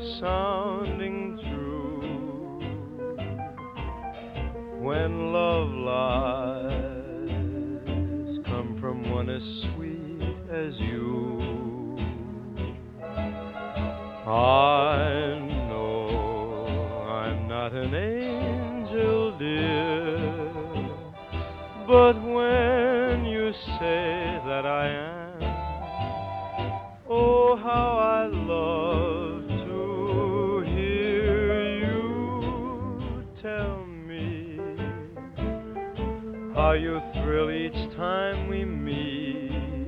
sounding true. When love lies come from one as sweet as you, I know I'm not an angel, dear, but when you say that I am, oh, how I love to hear you tell me how you thrill each time we meet,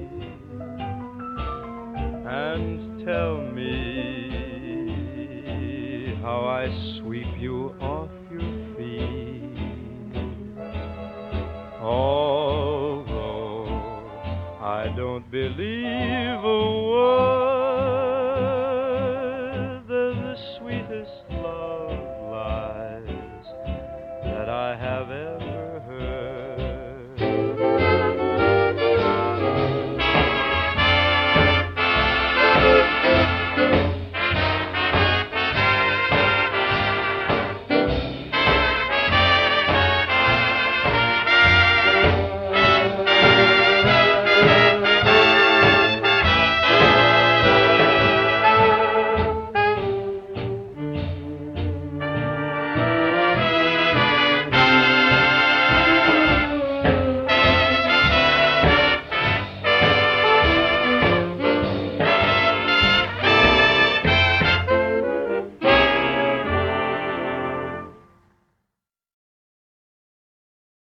and tell me how I sweep you off your feet. Although I don't believe a